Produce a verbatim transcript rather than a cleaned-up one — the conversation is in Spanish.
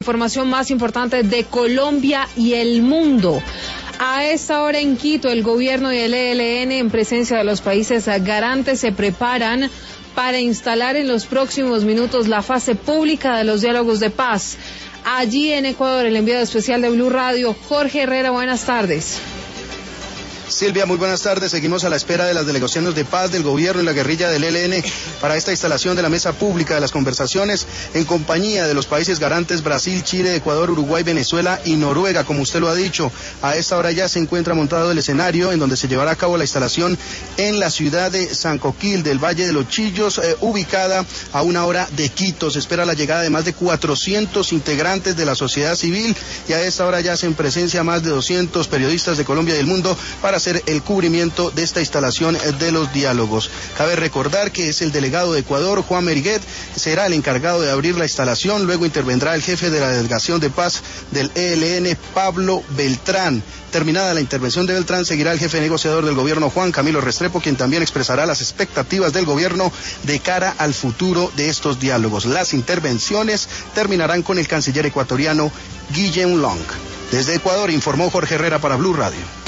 información más importante de Colombia y el mundo. A esta hora en Quito, el gobierno y el E L N, en presencia de los países garantes, se preparan para instalar en los próximos minutos la fase pública de los diálogos de paz. Allí en Ecuador, el enviado especial de Blue Radio, Jorge Herrera, buenas tardes. Silvia, muy buenas tardes. Seguimos a la espera de las delegaciones de paz del gobierno y la guerrilla del E L N para esta instalación de la mesa pública de las conversaciones en compañía de los países garantes Brasil, Chile, Ecuador, Uruguay, Venezuela y Noruega, como usted lo ha dicho. A esta hora ya se encuentra montado el escenario en donde se llevará a cabo la instalación en la ciudad de San Coquil del Valle de los Chillos, eh, ubicada a una hora de Quito. Se espera la llegada de más de cuatrocientos integrantes de la sociedad civil y a esta hora ya hacen presencia más de doscientos periodistas de Colombia y del mundo para hacer el cubrimiento de esta instalación de los diálogos. Cabe recordar que es el delegado de Ecuador, Juan Meriguet, será el encargado de abrir la instalación. Luego intervendrá el jefe de la delegación de paz del E L N, Pablo Beltrán. Terminada la intervención de Beltrán, seguirá el jefe negociador del gobierno, Juan Camilo Restrepo, quien también expresará las expectativas del gobierno de cara al futuro de estos diálogos. Las intervenciones terminarán con el canciller ecuatoriano, Guillem Long. Desde Ecuador informó Jorge Herrera para Blue Radio.